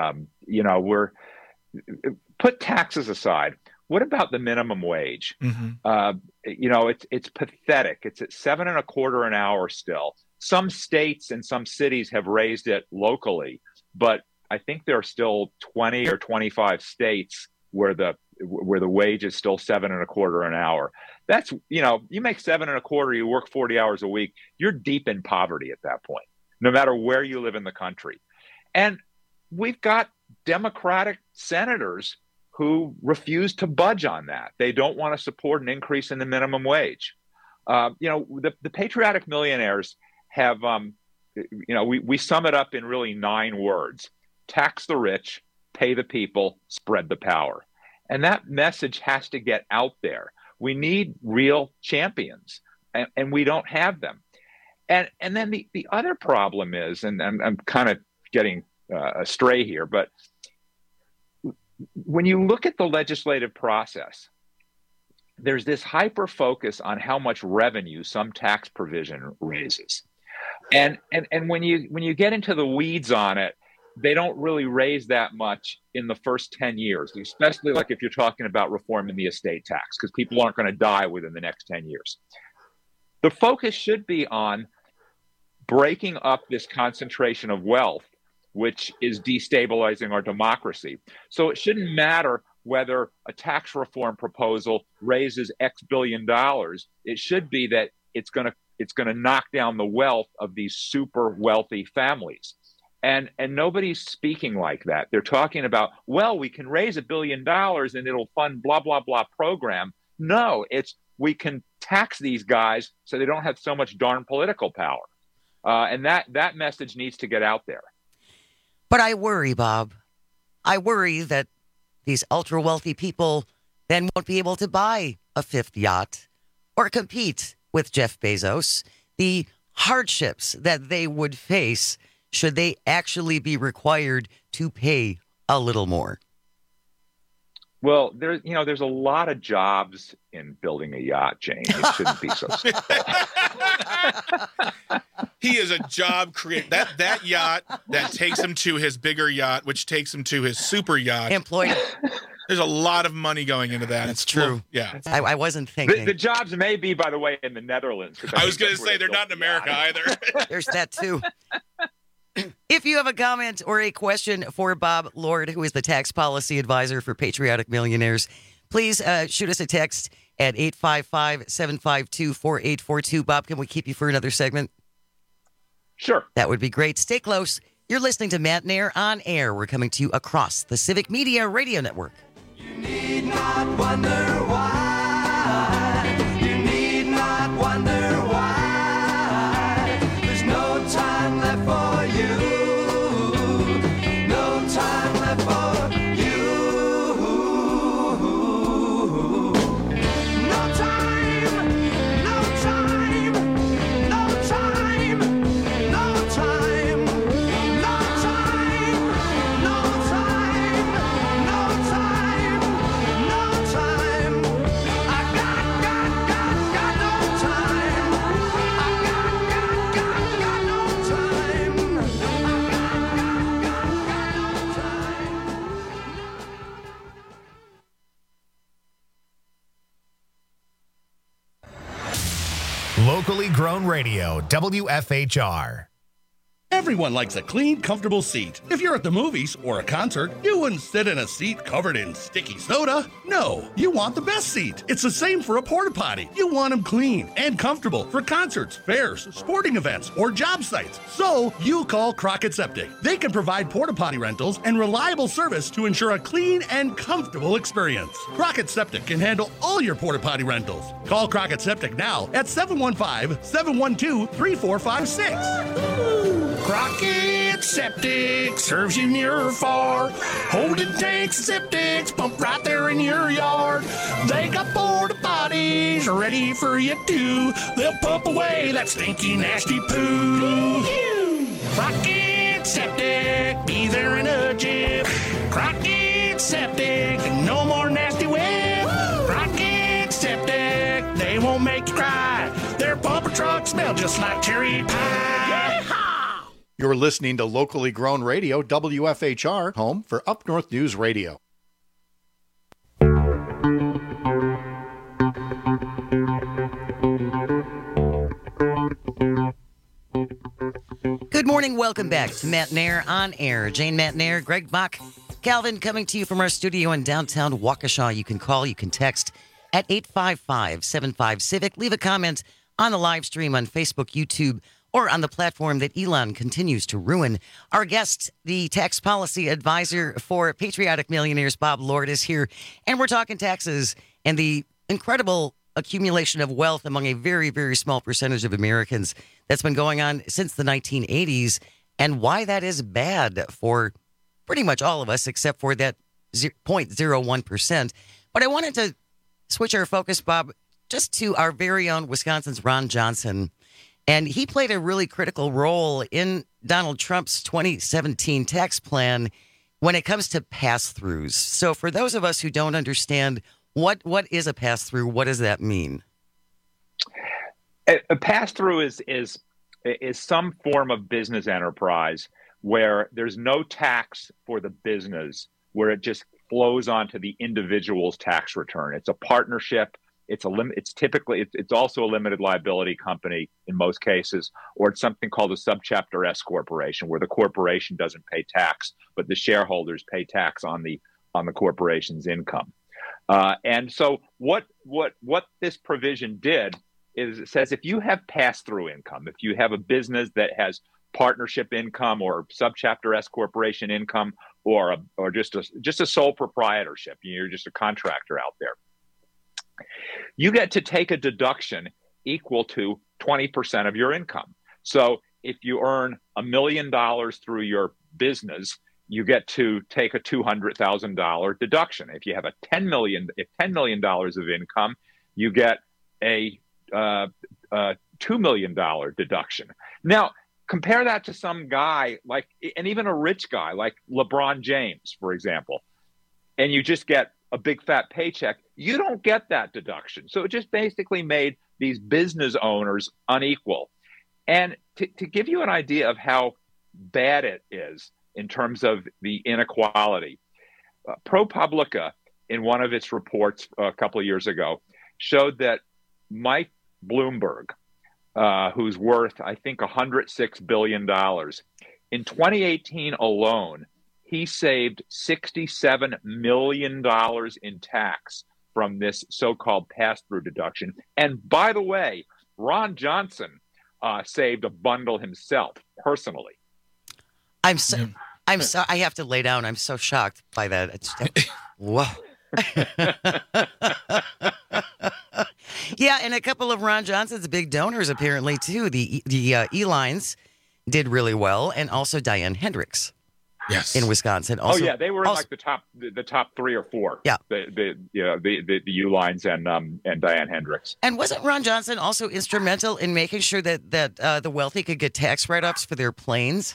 S2: Put taxes aside. What about the minimum wage?
S19: Mm-hmm.
S2: It's pathetic. It's at $7.25 an hour still. Some states and some cities have raised it locally, but I think there are still 20 or 25 states where the wage is still $7.25 an hour. That's, you make $7.25, you work 40 hours a week, you're deep in poverty at that point, no matter where you live in the country. And we've got Democratic senators who refuse to budge on that. They don't want to support an increase in the minimum wage. The patriotic millionaires have, we sum it up in really 9 words: tax the rich, pay the people, spread the power. And that message has to get out there. We need real champions, and we don't have them. And then the other problem is, and I'm kind of getting astray here, but when you look at the legislative process, there's this hyper focus on how much revenue some tax provision raises. And when you get into the weeds on it, they don't really raise that much in the first 10 years, especially like if you're talking about reforming the estate tax, because people aren't going to die within the next 10 years. The focus should be on breaking up this concentration of wealth, which is destabilizing our democracy. So it shouldn't matter whether a tax reform proposal raises X billion dollars. It should be that it's going to knock down the wealth of these super wealthy families. And nobody's speaking like that. They're talking about, well, we can raise $1 billion and it'll fund blah, blah, blah program. No, it's we can tax these guys so they don't have so much darn political power. And that message needs to get out there.
S18: But I worry, Bob. I worry that these ultra-wealthy people then won't be able to buy a 5th yacht or compete with Jeff Bezos. The hardships that they would face should they actually be required to pay a little more.
S2: Well, there's a lot of jobs in building a yacht, Jane. It shouldn't be so simple.
S19: He is a job creator. That yacht that takes him to his bigger yacht, which takes him to his super yacht.
S18: Employed.
S19: There's a lot of money going into that.
S18: That's true.
S19: Yeah.
S18: I wasn't thinking.
S2: The jobs may be, by the way, in the Netherlands.
S19: I was going to say they're not in America either.
S18: There's that too. If you have a comment or a question for Bob Lord, who is the tax policy advisor for Patriotic Millionaires, please shoot us a text at 855-752-4842. Bob, can we keep you for another segment?
S2: Sure.
S18: That would be great. Stay close. You're listening to Matt Nair on Air. We're coming to you across the Civic Media Radio Network.
S3: You need not wonder why. You need not wonder why. There's no time left for you. No time left for you. No time. No time. No time. No time. No time. No time. No time. No time. I got no time. I got no time.
S4: Locally grown radio, WFHR.
S6: Everyone likes a clean, comfortable seat. If you're at the movies or a concert, you wouldn't sit in a seat covered in sticky soda. No, you want the best seat. It's the same for a porta potty. You want them clean and comfortable for concerts, fairs, sporting events, or job sites. So you call Crockett Septic. They can provide porta potty rentals and reliable service to ensure a clean and comfortable experience. Crockett Septic can handle all your porta potty rentals. Call Crockett Septic now at 715-712-3456.
S13: Crockett Septic serves you near or far. Holding tanks and septics pump right there in your yard. They got porta potties ready for you too. They'll pump away that stinky, nasty poo. Crockett Septic, be there in a jiff. Crockett Septic, no more nasty whip. Crockett Septic, they won't make you cry. Their pumper trucks smell just like cherry pie.
S14: You're listening to locally grown radio, WFHR, home for Up North News Radio.
S18: Good morning. Welcome back to Matt Nair on Air. Jane Matt Nair, Greg Bach, Calvin coming to you from our studio in downtown Waukesha. You can call, you can text at 855-75-CIVIC. Leave a comment on the live stream on Facebook, YouTube, or on the platform that Elon continues to ruin. Our guest, the tax policy advisor for Patriotic Millionaires, Bob Lord, is here. And we're talking taxes and the incredible accumulation of wealth among a very, very small percentage of Americans that's been going on since the 1980s, and why that is bad for pretty much all of us, except for that 0.01%. But I wanted to switch our focus, Bob, just to our very own Wisconsin's Ron Johnson. And he played a really critical role in Donald Trump's 2017 tax plan when it comes to pass-throughs. So for those of us who don't understand, what is a pass-through? What does that mean?
S2: A pass-through is some form of business enterprise where there's no tax for the business, where it just flows onto the individual's tax return. It's a partnership. It's also a limited liability company in most cases, or it's something called a subchapter S corporation, where the corporation doesn't pay tax, but the shareholders pay tax on the corporation's income. And so what this provision did is it says if you have pass-through income, if you have a business that has partnership income or subchapter S corporation income, or just a sole proprietorship, you're just a contractor out there, you get to take a deduction equal to 20% of your income. So if you earn $1 million through your business, you get to take a $200,000 deduction. If you have $10 million of income, you get a $2 million deduction. Now, compare that to some guy and even a rich guy like LeBron James, for example, and you just get a big fat paycheck. You don't get that deduction. So it just basically made these business owners unequal. And to give you an idea of how bad it is in terms of the inequality, ProPublica, in one of its reports a couple of years ago, showed that Mike Bloomberg, who's worth, I think, $106 billion, in 2018 alone, he saved $67 million in tax from this so-called pass-through deduction. And by the way, Ron Johnson saved a bundle himself personally.
S18: I have to lay down. I'm so shocked by that. Whoa. Yeah, and a couple of Ron Johnson's big donors apparently too. The E-Lines did really well, and also Diane Hendricks.
S19: Yes,
S18: in Wisconsin. Also,
S2: they were in like the top 3 or 4.
S18: Yeah,
S2: the U-Lines and Diane Hendricks.
S18: And wasn't Ron Johnson also instrumental in making sure that the wealthy could get tax write-offs for their planes?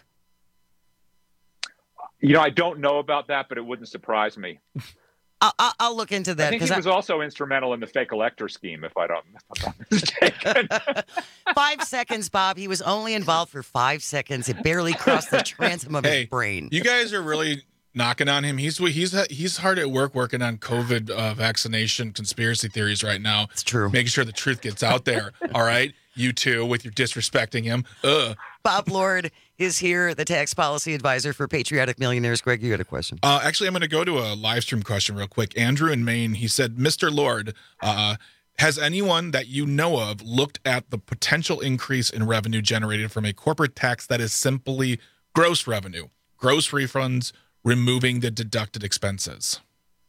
S2: I don't know about that, but it wouldn't surprise me.
S18: I'll look into that.
S2: I think he was also instrumental in the fake elector scheme, if I'm not mistaken.
S18: 5 seconds, Bob. He was only involved for 5 seconds. It barely crossed the transom of his brain.
S19: You guys are really knocking on him. He's hard at work working on COVID vaccination conspiracy theories right now.
S18: It's true.
S19: Making sure the truth gets out there. All right, you two with your disrespecting him.
S18: But Bob Lord is here, the tax policy advisor for Patriotic Millionaires. Greg, you had a question.
S19: Actually, I'm going to go to a live stream question real quick. Andrew in Maine, he said, Mr. Lord, has anyone that you know of looked at the potential increase in revenue generated from a corporate tax that is simply gross revenue, gross refunds, removing the deducted expenses?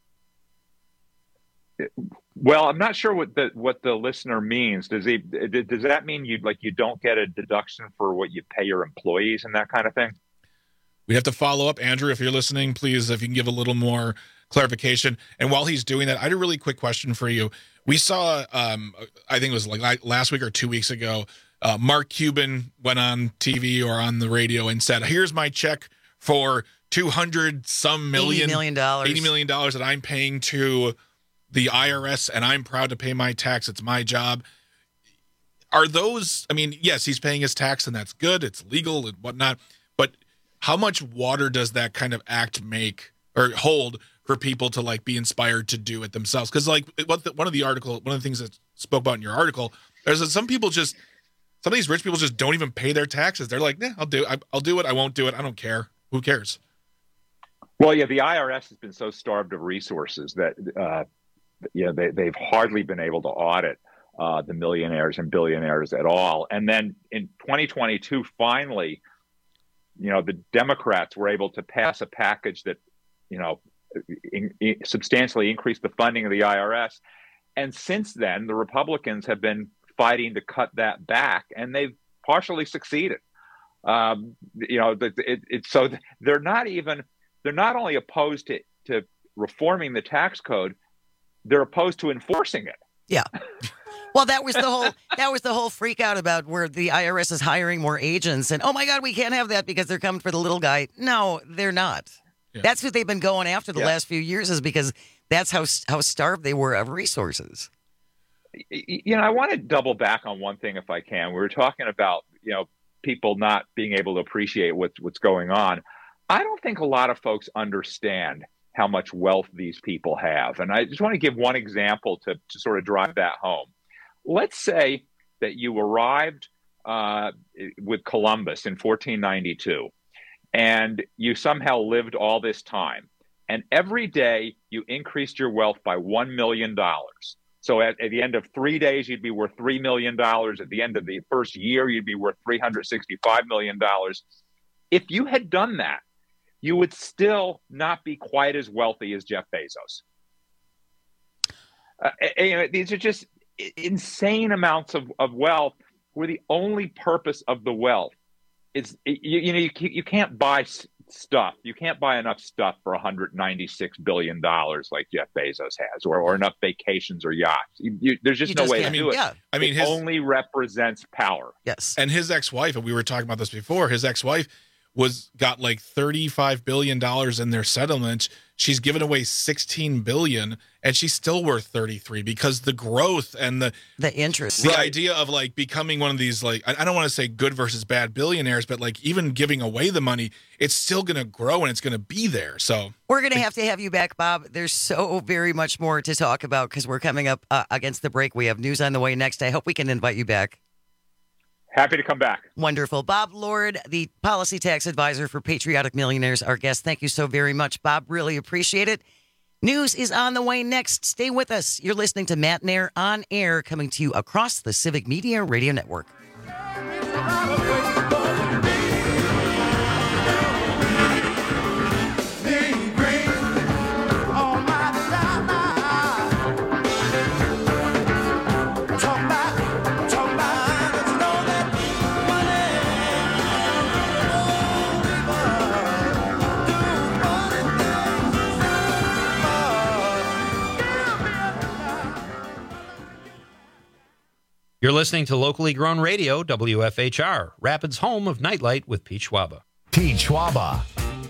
S2: Well, I'm not sure what the listener means. Does that mean you don't get a deduction for what you pay your employees and that kind of thing?
S19: We have to follow up. Andrew, if you're listening, please, if you can give a little more clarification. And while he's doing that, I had a really quick question for you. We saw, I think it was like last week or 2 weeks ago, Mark Cuban went on TV or on the radio and said, here's my check for $200 million that I'm paying to the IRS, and I'm proud to pay my tax. It's my job. Are those, I mean, yes, he's paying his tax, and that's good. It's legal and whatnot. But how much water does that kind of act make or hold for people to like be inspired to do it themselves? Because like one of the things that spoke about in your article is that some of these rich people just don't even pay their taxes. They're like, I'll do it. I won't do it. I don't care. Who cares?
S2: Well, yeah, the IRS has been so starved of resources that they've hardly been able to audit the millionaires and billionaires at all. And then in 2022, finally, the Democrats were able to pass a package that, substantially increased the funding of the IRS. And since then, the Republicans have been fighting to cut that back, and they've partially succeeded. So they're not only opposed to reforming the tax code, they're opposed to enforcing it.
S18: Yeah. Well, that was the whole freak out about where the IRS is hiring more agents and, oh my God, we can't have that because they're coming for the little guy. No, they're not. Yeah. That's what they've been going after the last few years, is because that's how starved they were of resources.
S2: I want to double back on one thing if I can. We were talking about, people not being able to appreciate what's going on. I don't think a lot of folks understand how much wealth these people have. And I just want to give one example to sort of drive that home. Let's say that you arrived with Columbus in 1492, and you somehow lived all this time. And every day you increased your wealth by $1 million. So at the end of 3 days, you'd be worth $3 million. At the end of the first year, you'd be worth $365 million. If you had done that, you would still not be quite as wealthy as Jeff Bezos. These are just insane amounts of wealth, where the only purpose of the wealth is, you can't buy stuff. You can't buy enough stuff for $196 billion like Jeff Bezos has, or enough vacations or yachts. There's just no way to do it. Yeah. I mean, it only represents power.
S18: Yes.
S19: And his ex-wife, and we were talking about this before, his ex-wife got like $35 billion in their settlement. She's given away $16 billion, and she's still worth 33 because the growth and the
S18: interest,
S19: the idea of like becoming one of these, like, I don't want to say good versus bad billionaires, but like even giving away the money, it's still going to grow and it's going to be there. So
S18: we're going to have you back, Bob. There's so very much more to talk about because we're coming up against the break. We have news on the way next. I hope we can invite you back.
S2: Happy to come back.
S18: Wonderful. Bob Lord, the policy tax advisor for Patriotic Millionaires, our guest. Thank you so very much, Bob. Really appreciate it. News is on the way next. Stay with us. You're listening to Matt and Air on Air, coming to you across the Civic Media Radio Network.
S9: You're listening to locally grown radio, WFHR, Rapids' home of Nightlight with Pete Schwaba.
S4: Pete Schwaba.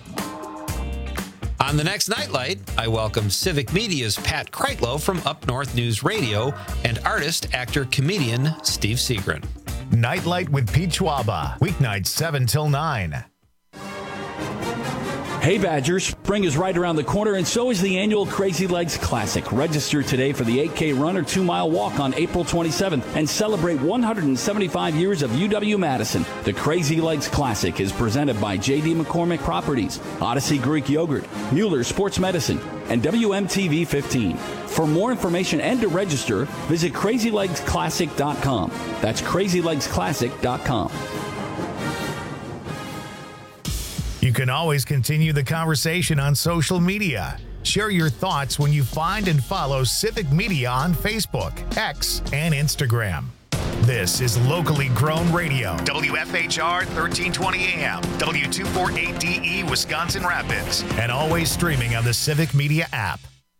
S9: On the next Nightlight, I welcome Civic Media's Pat Kreitlow from Up North News Radio and artist, actor, comedian Steve Seagren.
S4: Nightlight with Pete Schwaba, weeknights 7 till 9.
S7: Hey Badgers, spring is right around the corner and so is the annual Crazy Legs Classic. Register today for the 8K run or 2-mile walk on April 27th and celebrate 175 years of UW-Madison. The Crazy Legs Classic is presented by J.D. McCormick Properties, Odyssey Greek Yogurt, Mueller Sports Medicine, and WMTV 15. For more information and to register, visit crazylegsclassic.com. That's crazylegsclassic.com.
S4: You can always continue the conversation on social media. Share your thoughts when you find and follow Civic Media on Facebook, X, and Instagram. This is locally grown radio. WFHR 1320 AM, W248DE Wisconsin Rapids, and always streaming on the Civic Media app.